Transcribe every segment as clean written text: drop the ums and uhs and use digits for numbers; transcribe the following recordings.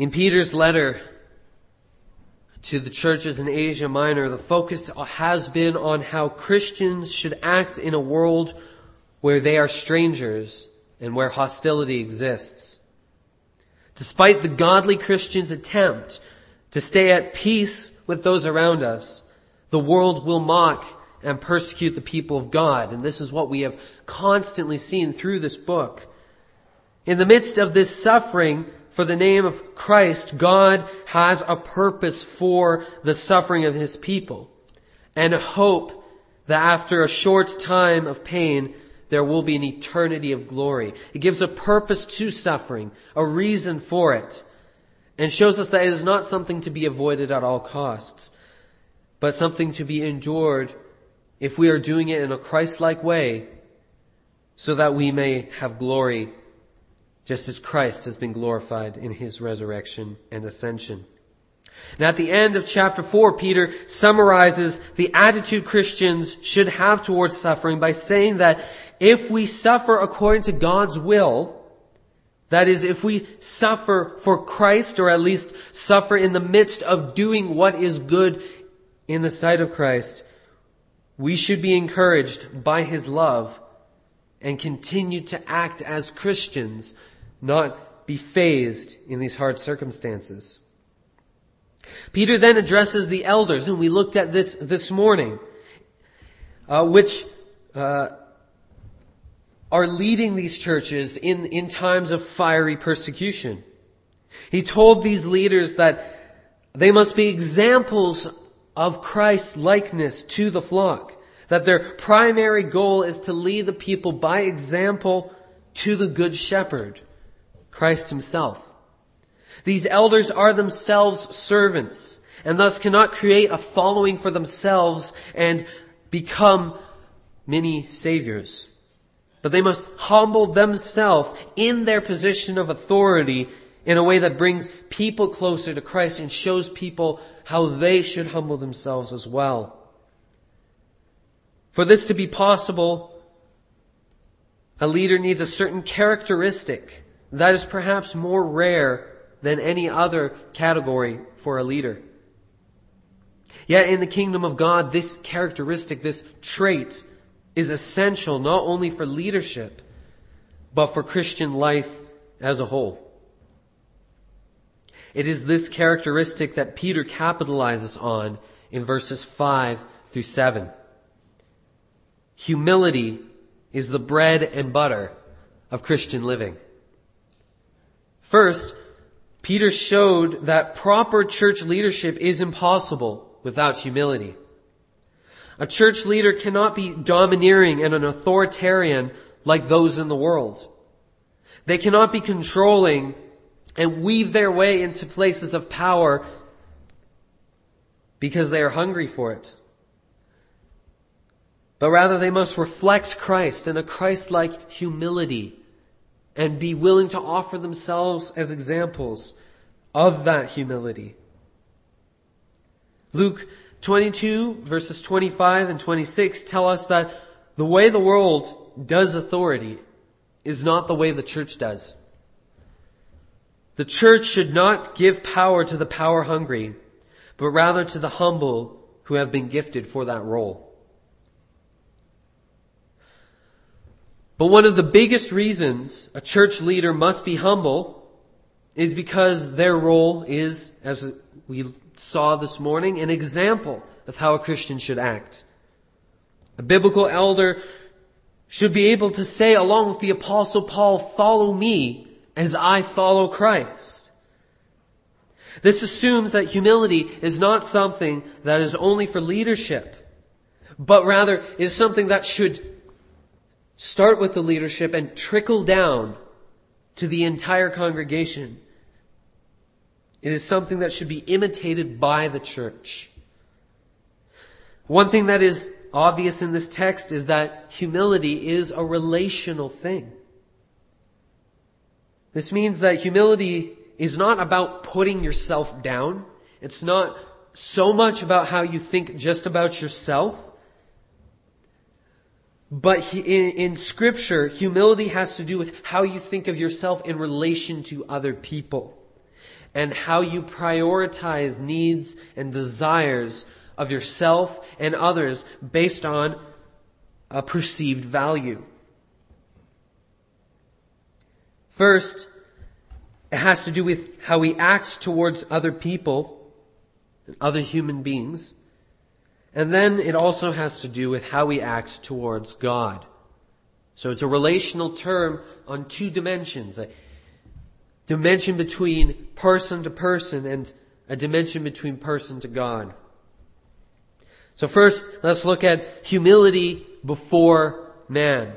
In Peter's letter to the churches in Asia Minor, the focus has been on how Christians should act in a world where they are strangers and where hostility exists. Despite the godly Christians' attempt to stay at peace with those around us, the world will mock and persecute the people of God. And this is what we have constantly seen through this book. In the midst of this suffering for the name of Christ, God has a purpose for the suffering of His people, and a hope that after a short time of pain, there will be an eternity of glory. It gives a purpose to suffering, a reason for it, and shows us that it is not something to be avoided at all costs, but something to be endured if we are doing it in a Christ-like way, so that we may have glory just as Christ has been glorified in His resurrection and ascension. And at the end of chapter 4, Peter summarizes the attitude Christians should have towards suffering by saying that if we suffer according to God's will, that is, if we suffer for Christ, or at least suffer in the midst of doing what is good in the sight of Christ, we should be encouraged by His love and continue to act as Christians, not be fazed in these hard circumstances. Peter then addresses the elders, and we looked at this morning, which are leading these churches in times of fiery persecution. He told these leaders that they must be examples of Christ's likeness to the flock, that their primary goal is to lead the people by example to the Good Shepherd, Christ Himself. These elders are themselves servants, and thus cannot create a following for themselves and become many saviors. But they must humble themselves in their position of authority in a way that brings people closer to Christ and shows people how they should humble themselves as well. For this to be possible, a leader needs a certain characteristic that is perhaps more rare than any other category for a leader. Yet in the kingdom of God, this characteristic, this trait, is essential not only for leadership, but for Christian life as a whole. It is this characteristic that Peter capitalizes on in verses 5 through 7. Humility is the bread and butter of Christian living. First, Peter showed that proper church leadership is impossible without humility. A church leader cannot be domineering and an authoritarian like those in the world. They cannot be controlling and weave their way into places of power because they are hungry for it. But rather they must reflect Christ in a Christ-like humility and be willing to offer themselves as examples of that humility. Luke 22 verses 25 and 26 tell us that the way the world does authority is not the way the church does. The church should not give power to the power hungry, but rather to the humble who have been gifted for that role. But one of the biggest reasons a church leader must be humble is because their role is, as we saw this morning, an example of how a Christian should act. A biblical elder should be able to say, along with the Apostle Paul, "Follow me as I follow Christ." This assumes that humility is not something that is only for leadership, but rather is something that should start with the leadership and trickle down to the entire congregation. It is something that should be imitated by the church. One thing that is obvious in this text is that humility is a relational thing. This means that humility is not about putting yourself down. It's not so much about how you think just about yourself. But in Scripture, humility has to do with how you think of yourself in relation to other people. and how you prioritize needs and desires of yourself and others based on a perceived value. First, it has to do with how we act towards other people, other human beings. And then it also has to do with how we act towards God. So it's a relational term on two dimensions. A dimension between person to person and a dimension between person to God. So first, let's look at humility before man.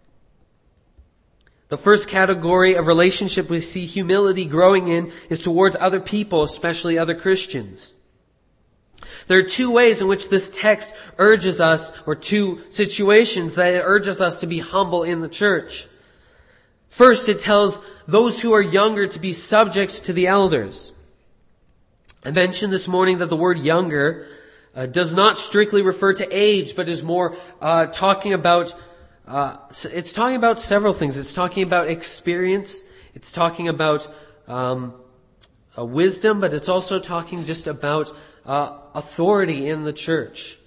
The first category of relationship we see humility growing in is towards other people, especially other Christians. There are two ways in which this text urges us, or two situations that it urges us to be humble in the church. First, it tells those who are younger to be subject to the elders. I mentioned this morning that the word younger does not strictly refer to age, but is more talking about it's talking about several things. It's talking about experience. It's talking about wisdom, but it's also talking just about authority in the church.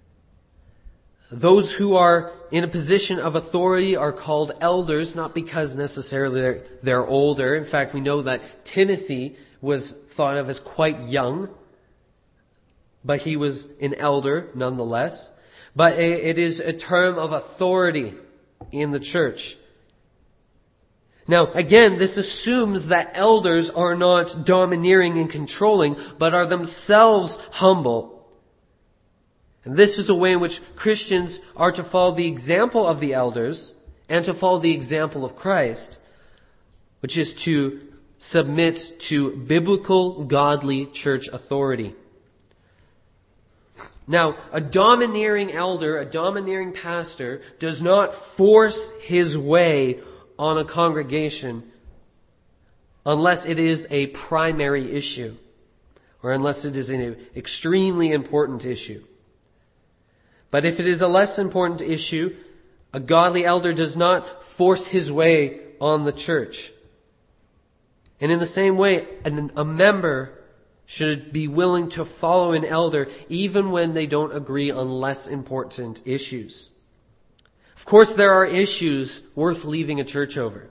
Those who are in a position of authority are called elders, not because necessarily they're older. In fact, we know that Timothy was thought of as quite young, but he was an elder nonetheless. But it is a term of authority in the church. Now, again, this assumes that elders are not domineering and controlling, but are themselves humble. And this is a way in which Christians are to follow the example of the elders and to follow the example of Christ, which is to submit to biblical, godly church authority. Now, a domineering elder, a domineering pastor, does not force his way on a congregation unless it is a primary issue or unless it is an extremely important issue. But if it is a less important issue, a godly elder does not force his way on the church. And in the same way, a member should be willing to follow an elder even when they don't agree on less important issues. Of course, there are issues worth leaving a church over.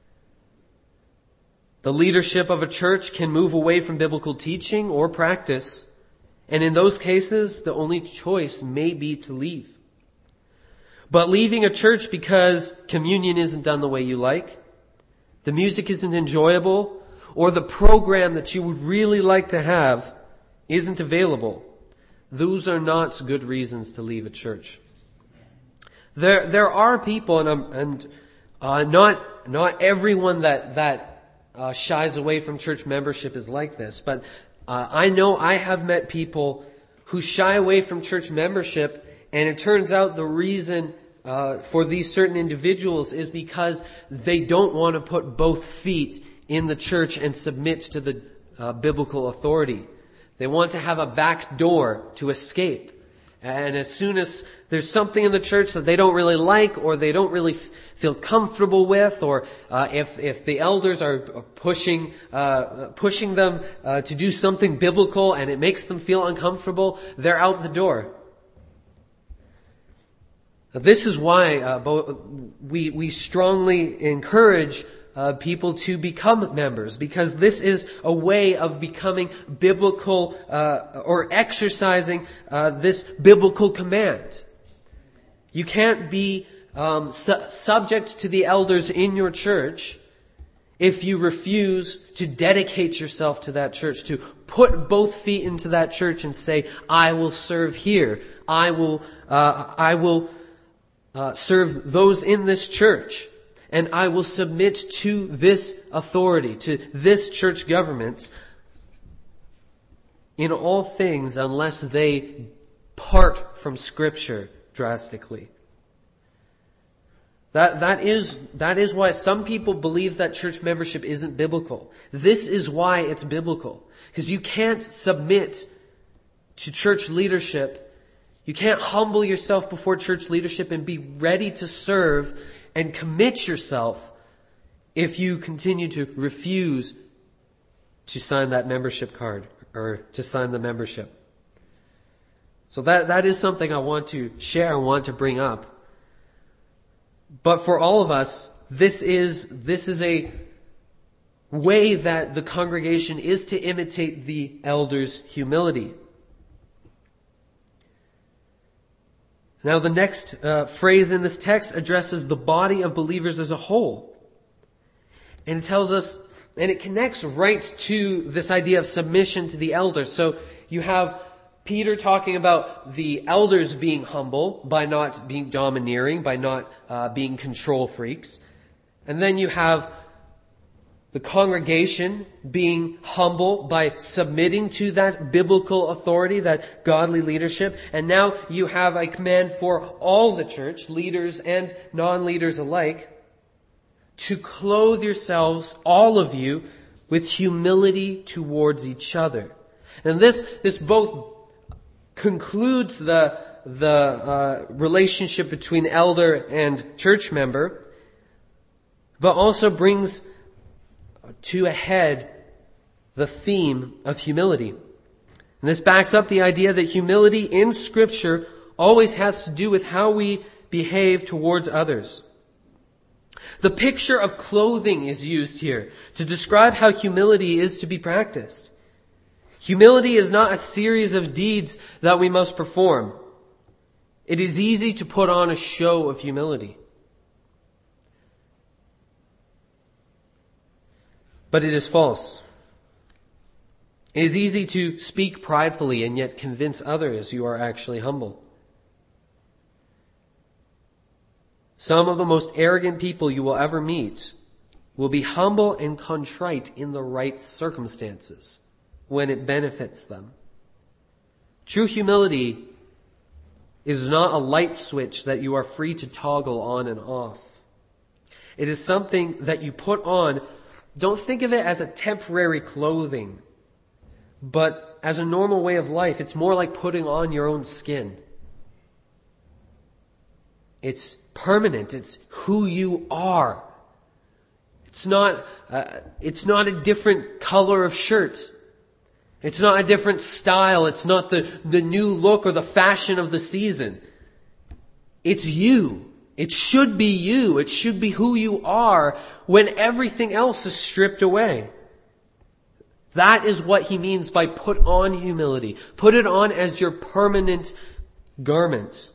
The leadership of a church can move away from biblical teaching or practice, and in those cases, the only choice may be to leave. But leaving a church because communion isn't done the way you like, the music isn't enjoyable, or the program that you would really like to have isn't available, those are not good reasons to leave a church. There are people, and not everyone that shies away from church membership is like this, but I know I have met people who shy away from church membership, and it turns out the reason for these certain individuals is because they don't want to put both feet in the church and submit to the biblical authority. They want to have a back door to escape. And as soon as there's something in the church that they don't really like or they don't really feel comfortable with, or if the elders are pushing them to do something biblical and it makes them feel uncomfortable, they're out the door. This is why we strongly encourage people to become members, because this is a way of becoming biblical or exercising this biblical command. You can't be subject to the elders in your church if you refuse to dedicate yourself to that church, to put both feet into that church and say, I will serve here. I will serve those in this church. And I will submit to this authority, to this church government in all things unless they part from Scripture drastically. That is why some people believe that church membership isn't biblical. This is why it's biblical. Because you can't submit to church leadership. You can't humble yourself before church leadership and be ready to serve and commit yourself if you continue to refuse to sign that membership card or to sign the membership. So that is something I want to share, I want to bring up. But for all of us, this is a way that the congregation is to imitate the elders' humility. Now the next phrase in this text addresses the body of believers as a whole. And it tells us, and it connects right to this idea of submission to the elders. So you have Peter talking about the elders being humble by not being domineering, by not being control freaks. And then you have the congregation being humble by submitting to that biblical authority, that godly leadership. And now you have a command for all the church, leaders and non-leaders alike, to clothe yourselves, all of you, with humility towards each other. And this both concludes the relationship between elder and church member, but also brings to a head the theme of humility. And this backs up the idea that humility in Scripture always has to do with how we behave towards others. The picture of clothing is used here to describe how humility is to be practiced. Humility is not a series of deeds that we must perform. It is easy to put on a show of humility. But it is false. It is easy to speak pridefully and yet convince others you are actually humble. Some of the most arrogant people you will ever meet will be humble and contrite in the right circumstances, when it benefits them. True humility is not a light switch that you are free to toggle on and off. It is something that you put on. Don't think of it as a temporary clothing, but as a normal way of life. It's more like putting on your own skin. It's permanent. It's who you are. It's not a different color of shirts. It's not a different style. It's not the new look or the fashion of the season. It's you. It should be you. It should be who you are when everything else is stripped away. That is what he means by put on humility. Put it on as your permanent garment.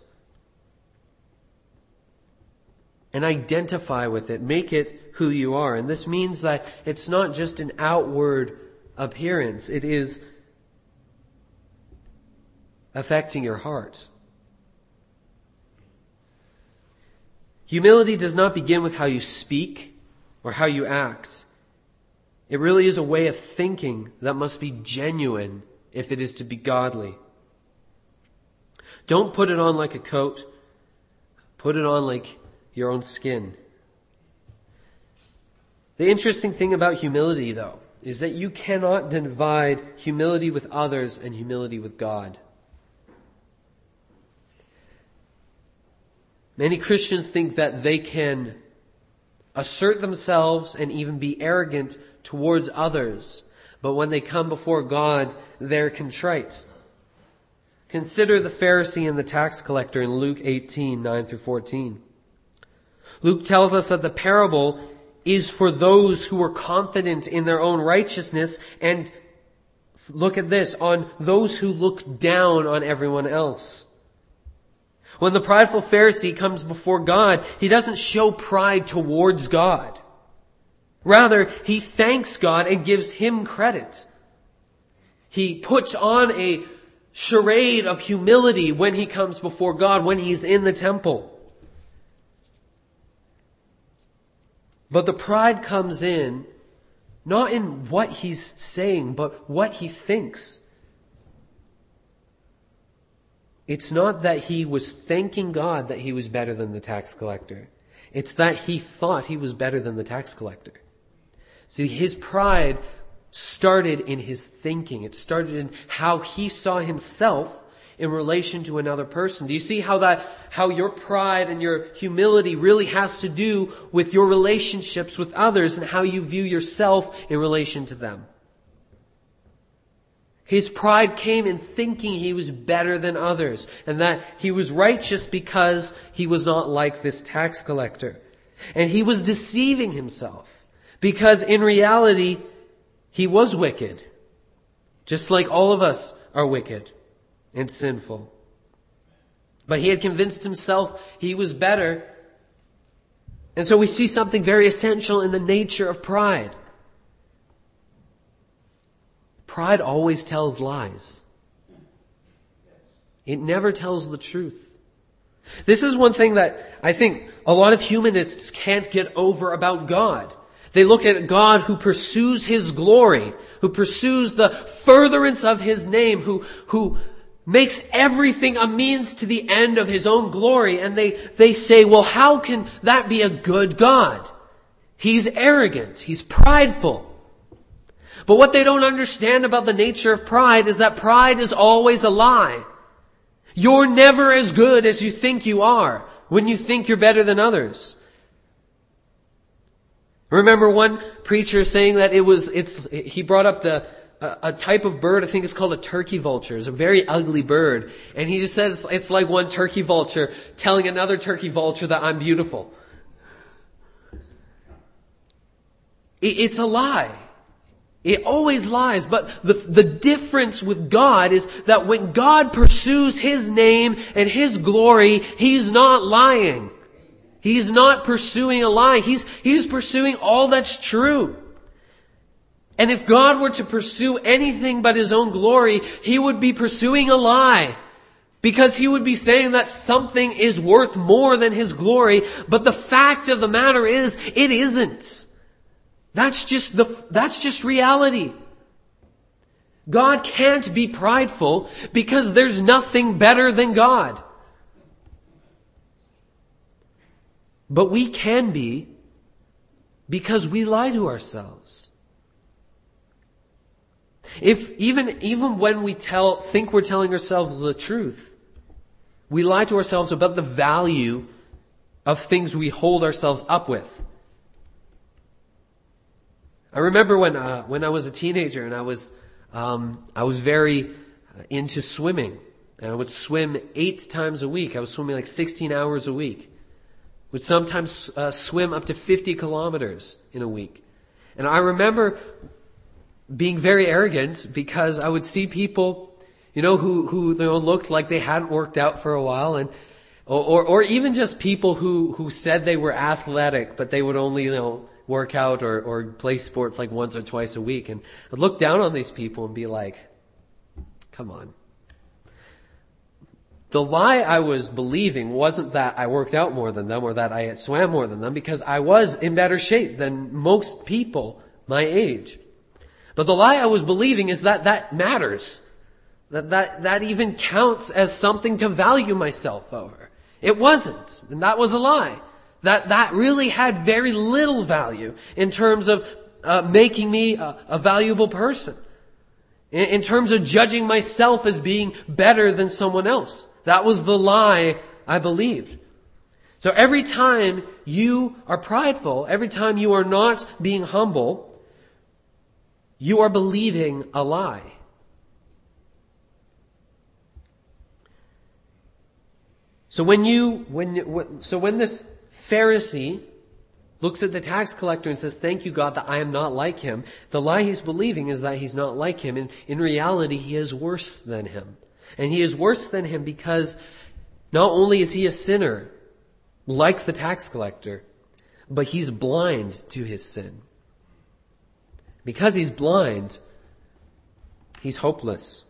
And identify with it. Make it who you are. And this means that it's not just an outward appearance. It is affecting your heart. Humility does not begin with how you speak or how you act. It really is a way of thinking that must be genuine if it is to be godly. Don't put it on like a coat. Put it on like your own skin. The interesting thing about humility, though, is that you cannot divide humility with others and humility with God. Many Christians think that they can assert themselves and even be arrogant towards others, but when they come before God, they're contrite. Consider the Pharisee and the tax collector in Luke 18, 9 through 14. Luke tells us that the parable is for those who are confident in their own righteousness, and look at this, on those who look down on everyone else. When the prideful Pharisee comes before God, he doesn't show pride towards God. Rather, he thanks God and gives him credit. He puts on a charade of humility when he comes before God, when he's in the temple. But the pride comes in, not in what he's saying, but what he thinks. It's not that he was thanking God that he was better than the tax collector. It's that he thought he was better than the tax collector. See, his pride started in his thinking. It started in how he saw himself in relation to another person. Do you see how your pride and your humility really has to do with your relationships with others and how you view yourself in relation to them? His pride came in thinking he was better than others, and that he was righteous because he was not like this tax collector. And he was deceiving himself, because in reality, he was wicked, just like all of us are wicked and sinful. But he had convinced himself he was better. And so we see something very essential in the nature of pride. Pride always tells lies. It never tells the truth. This is one thing that I think a lot of humanists can't get over about God. They look at God who pursues His glory, who pursues the furtherance of His name, who makes everything a means to the end of His own glory. And they say, well, how can that be a good God? He's arrogant. He's prideful. But what they don't understand about the nature of pride is that pride is always a lie. You're never as good as you think you are when you think you're better than others. Remember one preacher saying that he brought up a type of bird, I think it's called a turkey vulture. It's a very ugly bird. And he just said it's like one turkey vulture telling another turkey vulture that I'm beautiful. It's a lie. It always lies. But the difference with God is that when God pursues His name and His glory, He's not lying. He's not pursuing a lie. He's pursuing all that's true. And if God were to pursue anything but His own glory, He would be pursuing a lie. Because He would be saying that something is worth more than His glory. But the fact of the matter is, it isn't. That's just reality. God can't be prideful because there's nothing better than God. But we can be because we lie to ourselves. Even when we think we're telling ourselves the truth, we lie to ourselves about the value of things we hold ourselves up with. I remember when I was a teenager and I was very into swimming, and I would swim 8 times a week. I was swimming like 16 hours a week. Would sometimes swim up to 50 kilometers in a week. And I remember being very arrogant because I would see people, who looked like they hadn't worked out for a while, and or even just people who said they were athletic, but they would only work out or play sports like once or twice a week. And I'd look down on these people and be like, come on. The lie I was believing wasn't that I worked out more than them or that I swam more than them, because I was in better shape than most people my age. But the lie I was believing is that matters. That even counts as something to value myself over. It wasn't. And that was a lie. That really had very little value in terms of making me a valuable person. In terms of judging myself as being better than someone else. That was the lie I believed. So every time you are prideful, every time you are not being humble, you are believing a lie. So when this Pharisee looks at the tax collector and says, "Thank you, God, that I am not like him," the lie he's believing is that he's not like him. And in reality, he is worse than him. And he is worse than him because not only is he a sinner, like the tax collector, but he's blind to his sin. Because he's blind, he's hopeless.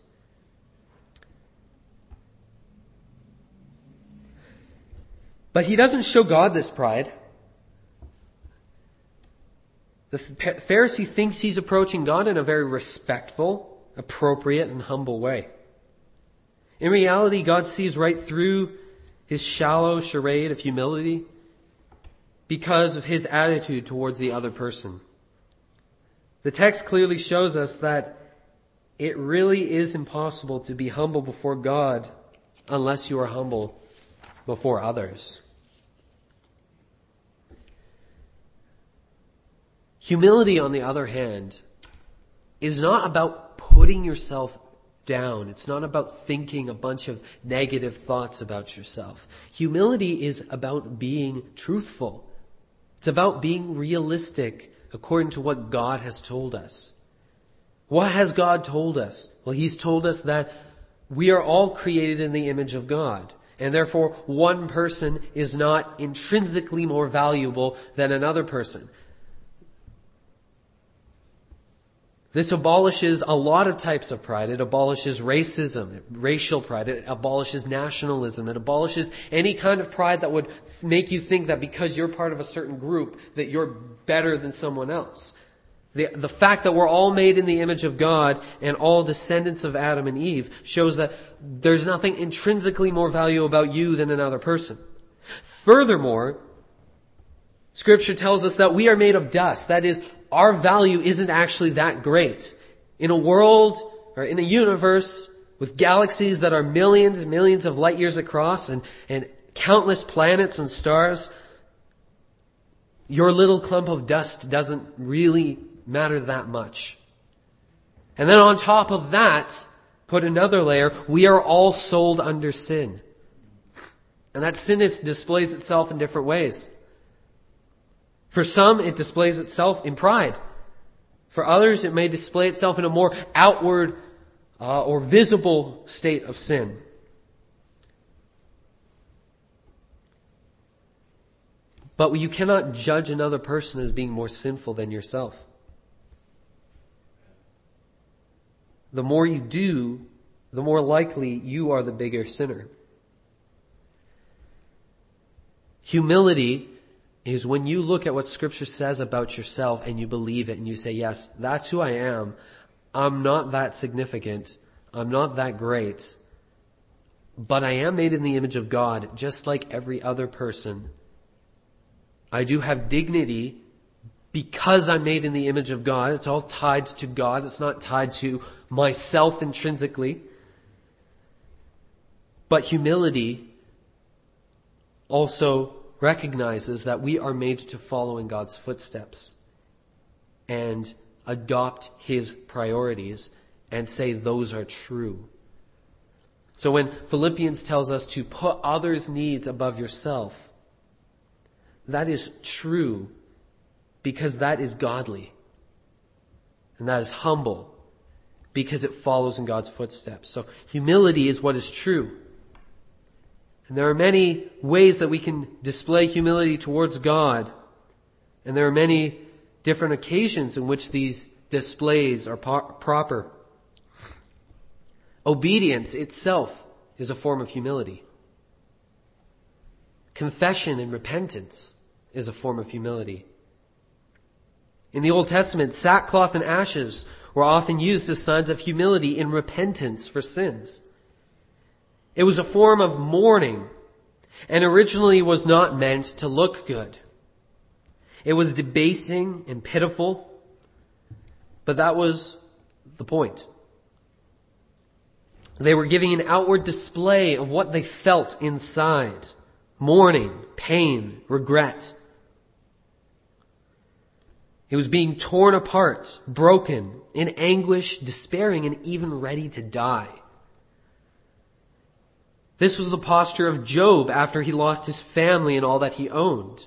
But he doesn't show God this pride. The Pharisee thinks he's approaching God in a very respectful, appropriate, and humble way. In reality, God sees right through his shallow charade of humility because of his attitude towards the other person. The text clearly shows us that it really is impossible to be humble before God unless you are humble before others. Humility, on the other hand, is not about putting yourself down. It's not about thinking a bunch of negative thoughts about yourself. Humility is about being truthful. It's about being realistic according to what God has told us. What has God told us? Well, He's told us that we are all created in the image of God. And therefore, one person is not intrinsically more valuable than another person. This abolishes a lot of types of pride. It abolishes racism, racial pride. It abolishes nationalism. It abolishes any kind of pride that would make you think that because you're part of a certain group that you're better than someone else. The fact that we're all made in the image of God and all descendants of Adam and Eve shows that there's nothing intrinsically more valuable about you than another person. Furthermore, Scripture tells us that we are made of dust. That is, our value isn't actually that great. In a world, or in a universe, with galaxies that are millions and millions of light years across and countless planets and stars, your little clump of dust doesn't really matter that much. And then on top of that, put another layer, we are all sold under sin. And that sin displays itself in different ways. For some, it displays itself in pride. For others, it may display itself in a more outward or visible state of sin. But you cannot judge another person as being more sinful than yourself. The more you do, the more likely you are the bigger sinner. Humility is when you look at what Scripture says about yourself and you believe it and you say, yes, that's who I am. I'm not that significant. I'm not that great. But I am made in the image of God, just like every other person. I do have dignity because I'm made in the image of God. It's all tied to God. It's not tied to myself intrinsically. But humility also recognizes that we are made to follow in God's footsteps and adopt His priorities and say those are true. So when Philippians tells us to put others' needs above yourself, that is true because that is godly. And that is humble because it follows in God's footsteps. So humility is what is true. And there are many ways that we can display humility towards God. And there are many different occasions in which these displays are proper. Obedience itself is a form of humility. Confession and repentance is a form of humility. In the Old Testament, sackcloth and ashes were often used as signs of humility in repentance for sins. It was a form of mourning and originally was not meant to look good. It was debasing and pitiful, but that was the point. They were giving an outward display of what they felt inside. Mourning, pain, regret. It was being torn apart, broken, in anguish, despairing, and even ready to die. This was the posture of Job after he lost his family and all that he owned.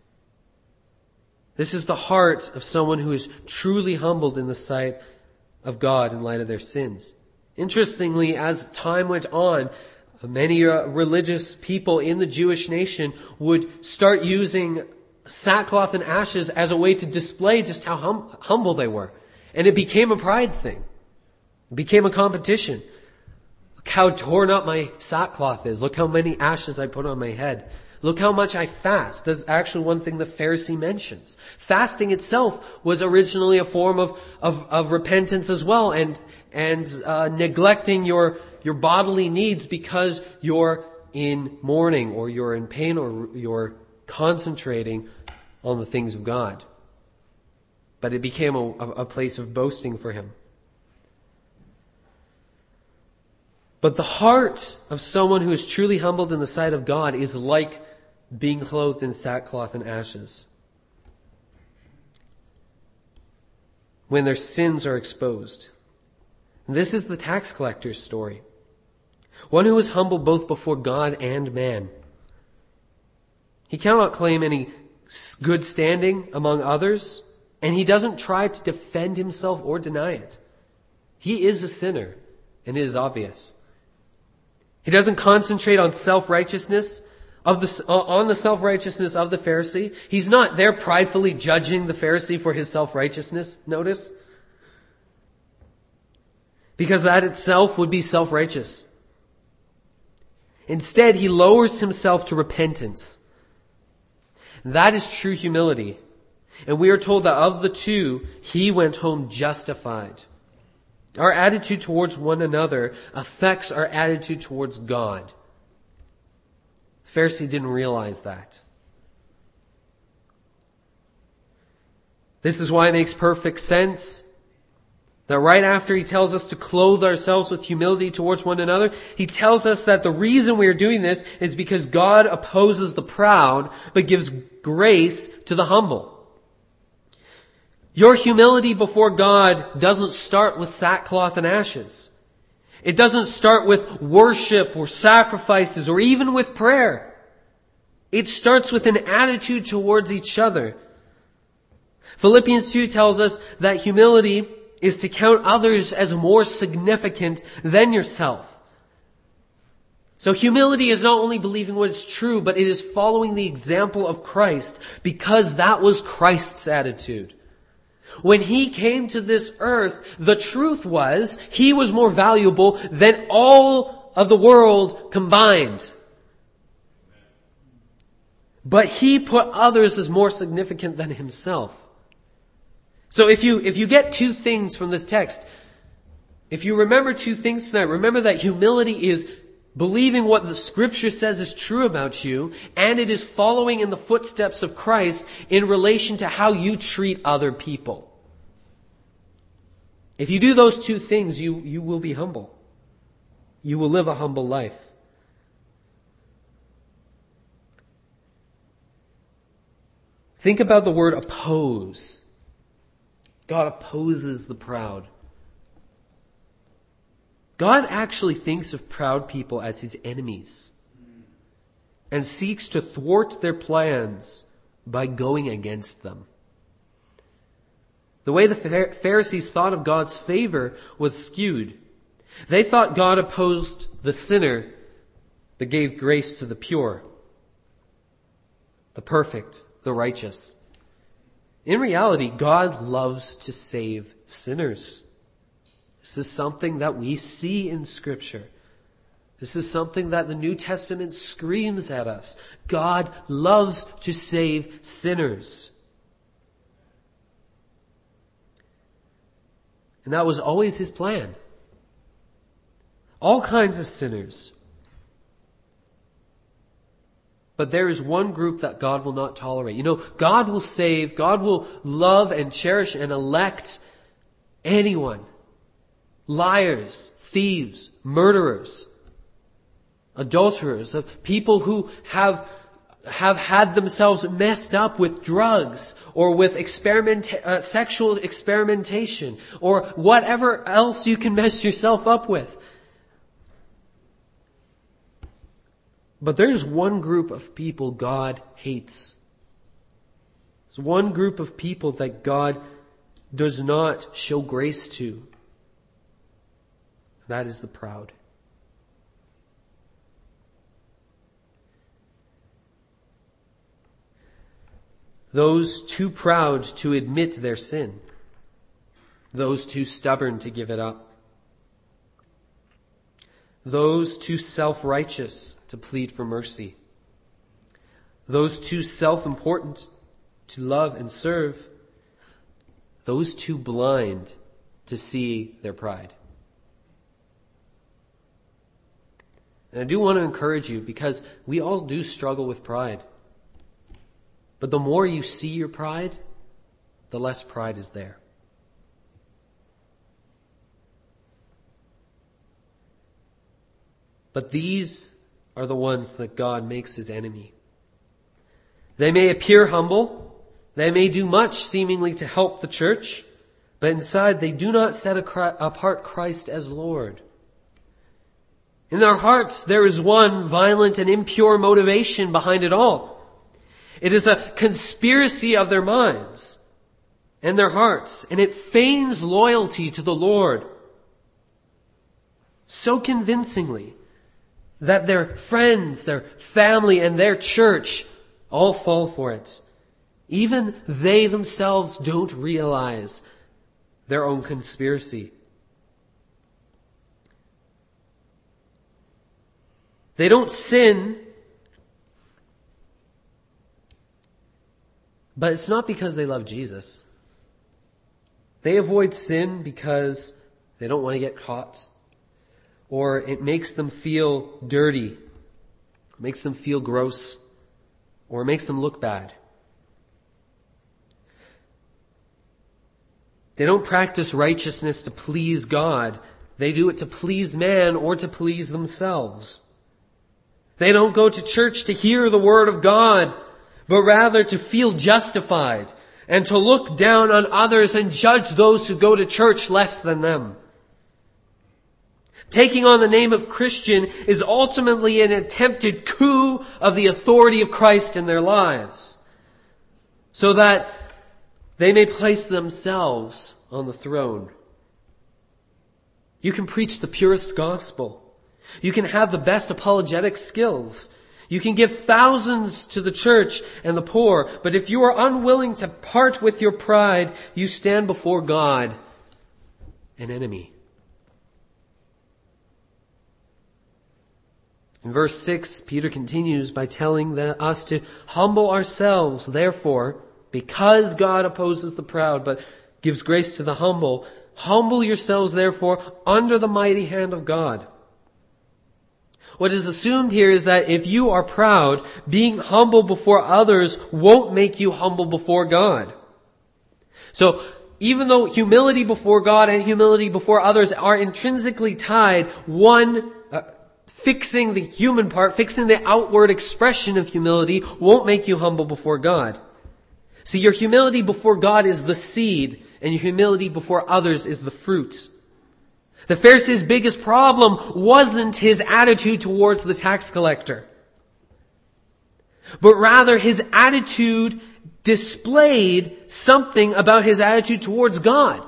This is the heart of someone who is truly humbled in the sight of God in light of their sins. Interestingly, as time went on, many religious people in the Jewish nation would start using sackcloth and ashes as a way to display just how humble they were. And it became a pride thing. It became a competition. Look how torn up my sackcloth is. Look how many ashes I put on my head. Look how much I fast. That's actually one thing the Pharisee mentions. Fasting itself was originally a form of repentance as well, and neglecting your bodily needs because you're in mourning or you're in pain or you're concentrating on the things of God. But it became a place of boasting for him. But the heart of someone who is truly humbled in the sight of God is like being clothed in sackcloth and ashes. When their sins are exposed. This is the tax collector's story. One who is humble both before God and man. He cannot claim any good standing among others, and he doesn't try to defend himself or deny it. He is a sinner, and it is obvious. He doesn't concentrate on self-righteousness on the self-righteousness of the Pharisee. He's not there pridefully judging the Pharisee for his self-righteousness, notice. Because that itself would be self-righteous. Instead, he lowers himself to repentance. That is true humility. And we are told that of the two, he went home justified. Our attitude towards one another affects our attitude towards God. The Pharisee didn't realize that. This is why it makes perfect sense that right after he tells us to clothe ourselves with humility towards one another, he tells us that the reason we are doing this is because God opposes the proud, but gives grace to the humble. Your humility before God doesn't start with sackcloth and ashes. It doesn't start with worship or sacrifices or even with prayer. It starts with an attitude towards each other. Philippians 2 tells us that humility is to count others as more significant than yourself. So humility is not only believing what is true, but it is following the example of Christ, because that was Christ's attitude. When he came to this earth, the truth was he was more valuable than all of the world combined. But he put others as more significant than himself. So if you get two things from this text, if you remember two things tonight, remember that humility is believing what the Scripture says is true about you, and it is following in the footsteps of Christ in relation to how you treat other people. If you do those two things, you will be humble. You will live a humble life. Think about the word oppose. God opposes the proud. God actually thinks of proud people as his enemies and seeks to thwart their plans by going against them. The way the Pharisees thought of God's favor was skewed. They thought God opposed the sinner but gave grace to the pure, the perfect, the righteous. In reality, God loves to save sinners. This is something that we see in Scripture. This is something that the New Testament screams at us. God loves to save sinners. And that was always his plan. All kinds of sinners. But there is one group that God will not tolerate. You know, God will save, God will love and cherish and elect anyone. Liars, thieves, murderers, adulterers, people who have had themselves messed up with drugs or with sexual experimentation or whatever else you can mess yourself up with. But there's one group of people God hates. There's one group of people that God does not show grace to. That is the proud. Those too proud to admit their sin. Those too stubborn to give it up. Those too self-righteous to plead for mercy. Those too self-important to love and serve. Those too blind to see their pride. And I do want to encourage you, because we all do struggle with pride. But the more you see your pride, the less pride is there. But these are the ones that God makes his enemy. They may appear humble. They may do much seemingly to help the church. but inside they do not set apart Christ as Lord. In their hearts there is one violent and impure motivation behind it all. It is a conspiracy of their minds and their hearts, and it feigns loyalty to the Lord so convincingly that their friends, their family, and their church all fall for it. Even they themselves don't realize their own conspiracy. They don't sin, but it's not because they love Jesus. They avoid sin because they don't want to get caught, or it makes them feel dirty, makes them feel gross, or makes them look bad. They don't practice righteousness to please God. They do it to please man or to please themselves. They don't go to church to hear the word of God, but rather to feel justified and to look down on others and judge those who go to church less than them. Taking on the name of Christian is ultimately an attempted coup of the authority of Christ in their lives, so that they may place themselves on the throne. You can preach the purest gospel. You can have the best apologetic skills. You can give thousands to the church and the poor, but if you are unwilling to part with your pride, you stand before God an enemy. In verse 6, Peter continues by telling us to humble ourselves, therefore, because God opposes the proud, but gives grace to the humble. Humble yourselves, therefore, under the mighty hand of God. What is assumed here is that if you are proud, being humble before others won't make you humble before God. So, even though humility before God and humility before others are intrinsically tied, fixing the human part, fixing the outward expression of humility won't make you humble before God. See, your humility before God is the seed, and your humility before others is the fruit. The Pharisee's biggest problem wasn't his attitude towards the tax collector, but rather his attitude displayed something about his attitude towards God.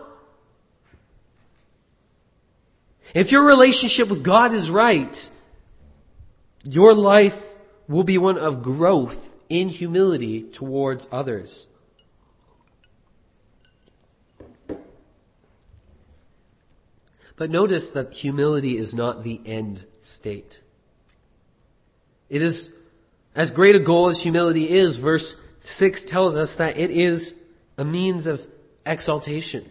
If your relationship with God is right, your life will be one of growth in humility towards others. But notice that humility is not the end state. It is as great a goal as humility is. Verse 6 tells us that it is a means of exaltation.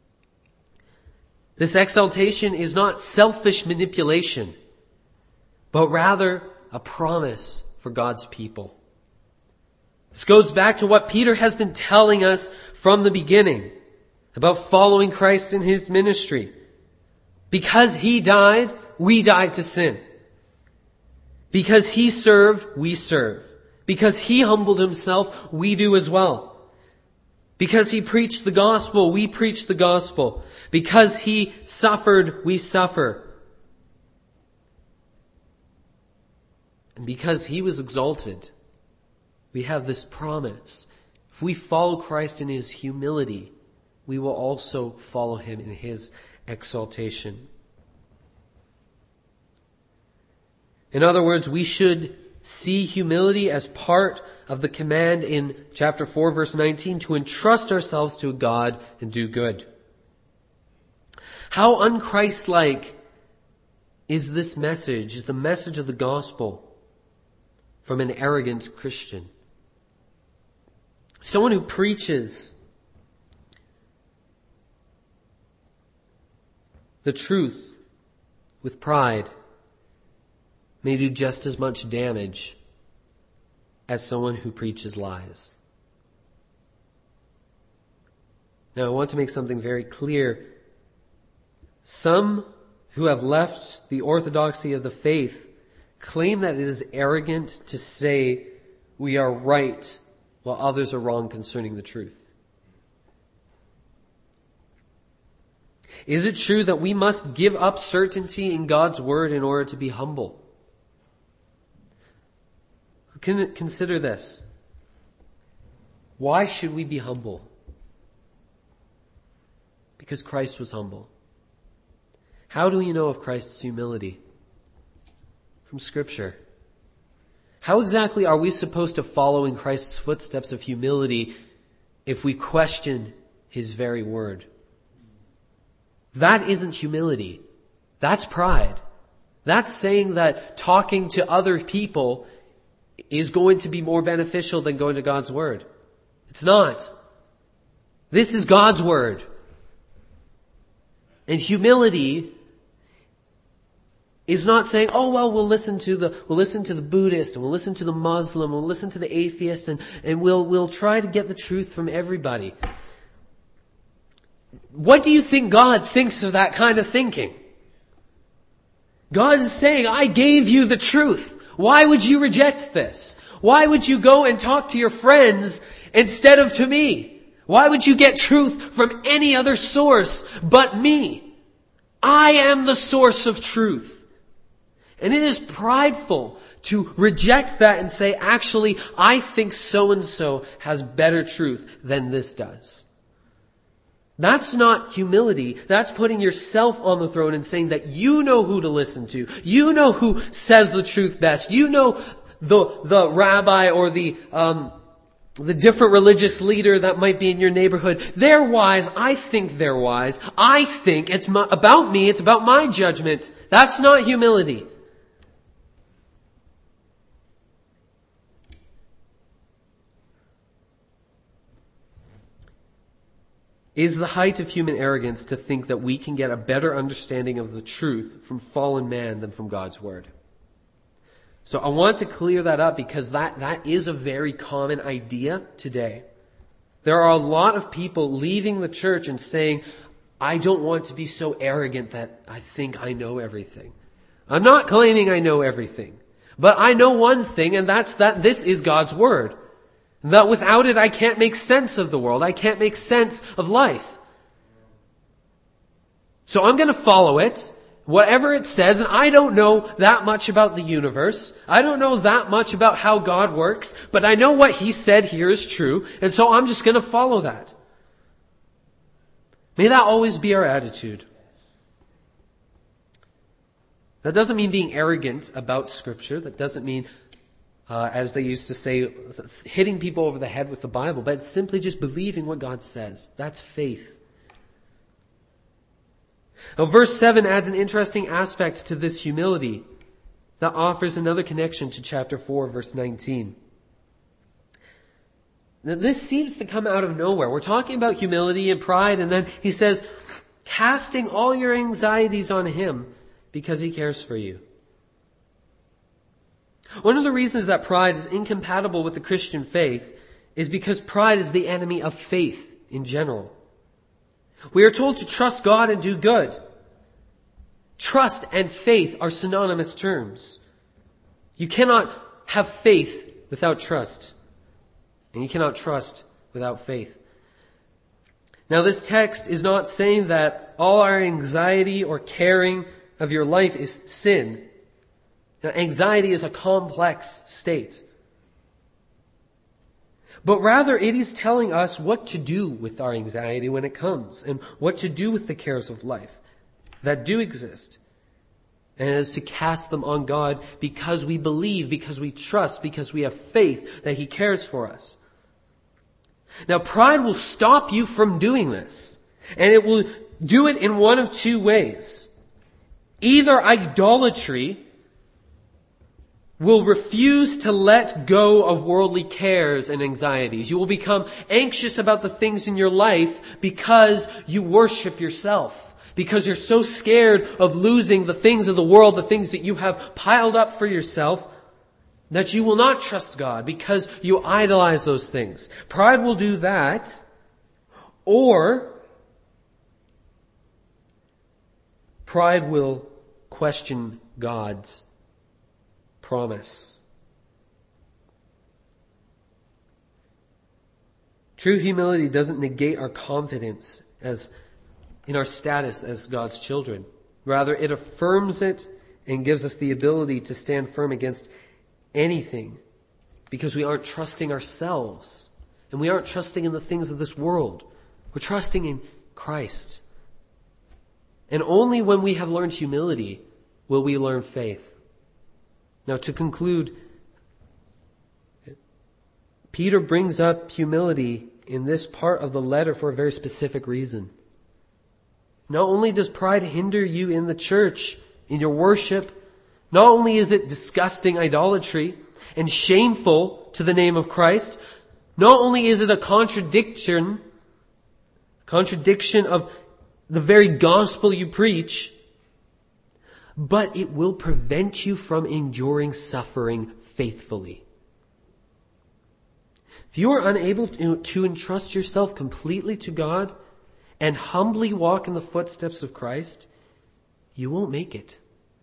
This exaltation is not selfish manipulation, but rather a promise for God's people. This goes back to what Peter has been telling us from the beginning about following Christ in his ministry. Because he died, we died to sin. Because he served, we serve. Because he humbled himself, we do as well. Because he preached the gospel, we preach the gospel. Because he suffered, we suffer. And because he was exalted, we have this promise. If we follow Christ in his humility, we will also follow him in his exaltation. In other words, we should see humility as part of the command in chapter 4, verse 19, to entrust ourselves to God and do good. How un-Christ-like is this message, is the message of the gospel from an arrogant Christian? Someone who preaches the truth with pride may do just as much damage as someone who preaches lies. Now, I want to make something very clear. Some who have left the orthodoxy of the faith claim that it is arrogant to say we are right while others are wrong concerning the truth. Is it true that we must give up certainty in God's word in order to be humble? Consider this. Why should we be humble? Because Christ was humble. How do we know of Christ's humility? From Scripture. How exactly are we supposed to follow in Christ's footsteps of humility if we question His very word? That isn't humility. That's pride. That's saying that talking to other people is going to be more beneficial than going to God's word. It's not. This is God's word. And humility is not saying, oh well, we'll listen to the Buddhist, and we'll listen to the Muslim, we'll listen to the atheist, and we'll try to get the truth from everybody. What do you think God thinks of that kind of thinking? God is saying, I gave you the truth. Why would you reject this? Why would you go and talk to your friends instead of to me? Why would you get truth from any other source but me? I am the source of truth. And it is prideful to reject that and say, actually, I think so-and-so has better truth than this does. That's not humility. That's putting yourself on the throne and saying that you know who to listen to. You know who says the truth best. You know the rabbi or the different religious leader that might be in your neighborhood. They're wise. I think they're wise. I think it's about me. It's about my judgment. That's not humility. Is the height of human arrogance to think that we can get a better understanding of the truth from fallen man than from God's word. So I want to clear that up because that is a very common idea today. There are a lot of people leaving the church and saying, I don't want to be so arrogant that I think I know everything. I'm not claiming I know everything, but I know one thing, and that's that this is God's word. That without it, I can't make sense of the world. I can't make sense of life. So I'm going to follow it, whatever it says, and I don't know that much about the universe. I don't know that much about how God works, but I know what He said here is true, and so I'm just going to follow that. May that always be our attitude. That doesn't mean being arrogant about Scripture. That doesn't mean as they used to say, hitting people over the head with the Bible, but it's simply just believing what God says. That's faith. Now, verse 7 adds an interesting aspect to this humility that offers another connection to chapter 4, verse 19. Now, this seems to come out of nowhere. We're talking about humility and pride, and then he says, casting all your anxieties on Him because He cares for you. One of the reasons that pride is incompatible with the Christian faith is because pride is the enemy of faith in general. We are told to trust God and do good. Trust and faith are synonymous terms. You cannot have faith without trust, and you cannot trust without faith. Now, this text is not saying that all our anxiety or caring of your life is sin. Now, anxiety is a complex state. But rather, it is telling us what to do with our anxiety when it comes, and what to do with the cares of life that do exist. And it is to cast them on God because we believe, because we trust, because we have faith that He cares for us. Now, pride will stop you from doing this, and it will do it in one of two ways. Either idolatry will refuse to let go of worldly cares and anxieties. You will become anxious about the things in your life because you worship yourself. Because you're so scared of losing the things of the world, the things that you have piled up for yourself, that you will not trust God because you idolize those things. Pride will do that. Or pride will question God's promise. True humility doesn't negate our confidence, as in our status as God's children. Rather, it affirms it and gives us the ability to stand firm against anything, because we aren't trusting ourselves and we aren't trusting in the things of this world. We're trusting in Christ. And only when we have learned humility will we learn faith. Now, to conclude, Peter brings up humility in this part of the letter for a very specific reason. Not only does pride hinder you in the church, in your worship, not only is it disgusting idolatry and shameful to the name of Christ, not only is it a contradiction of the very gospel you preach, but it will prevent you from enduring suffering faithfully. If you are unable to entrust yourself completely to God and humbly walk in the footsteps of Christ, you won't make it.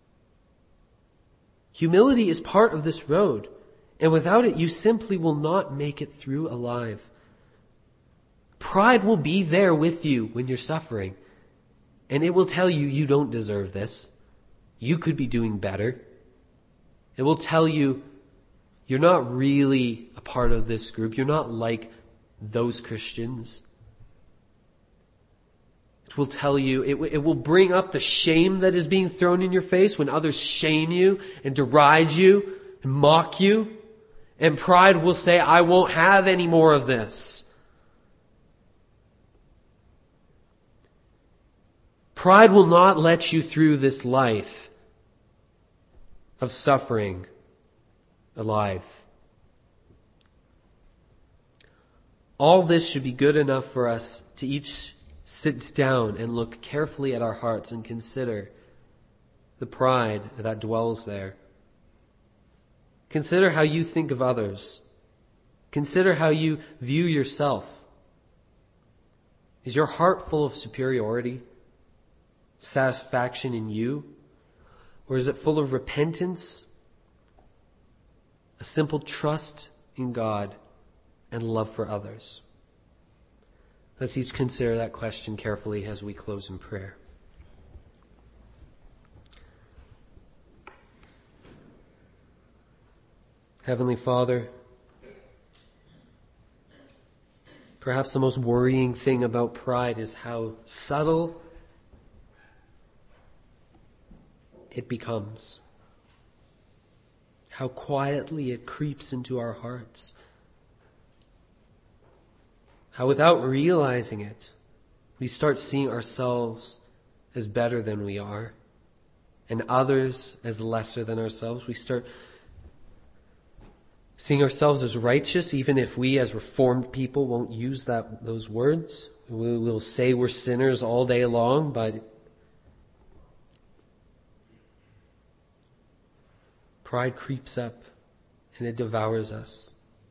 Humility is part of this road, and without it, you simply will not make it through alive. Pride will be there with you when you're suffering, and it will tell you you don't deserve this. You could be doing better. It will tell you you're not really a part of this group. You're not like those Christians. It will tell you, it will bring up the shame that is being thrown in your face when others shame you and deride you and mock you. And pride will say, I won't have any more of this. Pride will not let you through this life of suffering alive. All this should be good enough for us to each sit down and look carefully at our hearts and consider the pride that dwells there. Consider how you think of others. Consider how you view yourself. Is your heart full of superiority, satisfaction in you? Or is it full of repentance, a simple trust in God, and love for others? Let's each consider that question carefully as we close in prayer. Heavenly Father, perhaps the most worrying thing about pride is how subtle it becomes, how quietly it creeps into our hearts, how without realizing it, we start seeing ourselves as better than we are and others as lesser than ourselves. We start seeing ourselves as righteous, even if we as Reformed people won't use those words. We will say we're sinners all day long, but pride creeps up and it devours us.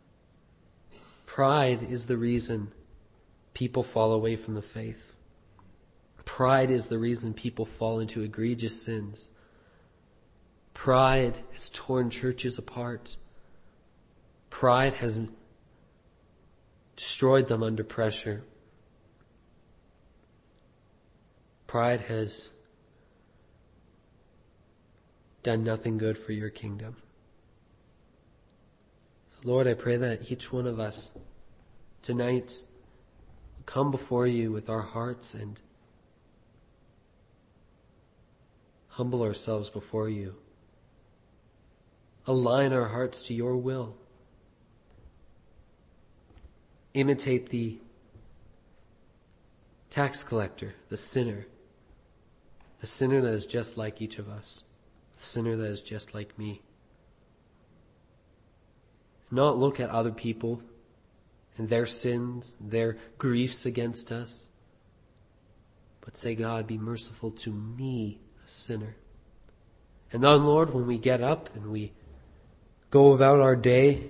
Pride is the reason people fall away from the faith. Pride is the reason people fall into egregious sins. Pride has torn churches apart. Pride has destroyed them under pressure. Pride has done nothing good for your kingdom. So Lord, I pray that each one of us tonight will come before you with our hearts and humble ourselves before you. Align our hearts to your will. Imitate the tax collector, the sinner that is just like each of us, the sinner that is just like me. Not look at other people and their sins, their griefs against us, but say, God, be merciful to me, a sinner. And then, Lord, when we get up and we go about our day,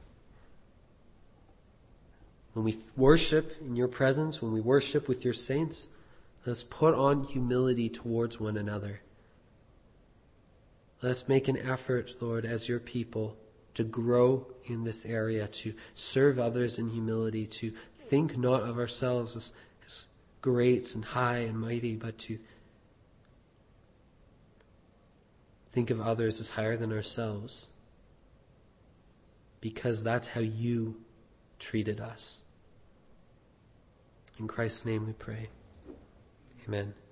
when we worship in your presence, when we worship with your saints, let's put on humility towards one another. Let's make an effort, Lord, as your people, to grow in this area, to serve others in humility, to think not of ourselves as great and high and mighty, but to think of others as higher than ourselves, because that's how you treated us. In Christ's name we pray. Amen.